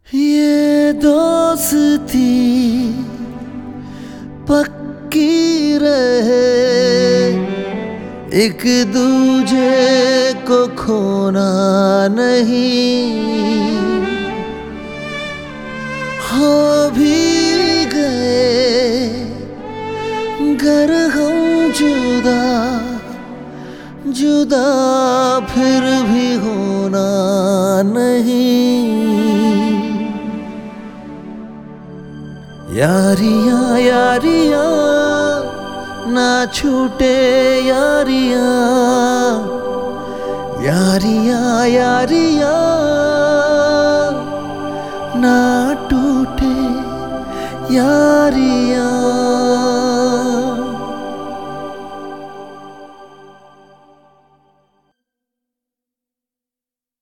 ये दोस्ती पक्की रहे, एक दूजे को खोना नहीं। हो भी गए गर हम जुदा जुदा, फिर भी होना नहीं। यारियां यारियां ना छूटे, यारियां यारियां यारियां ना टूटे, यारियां।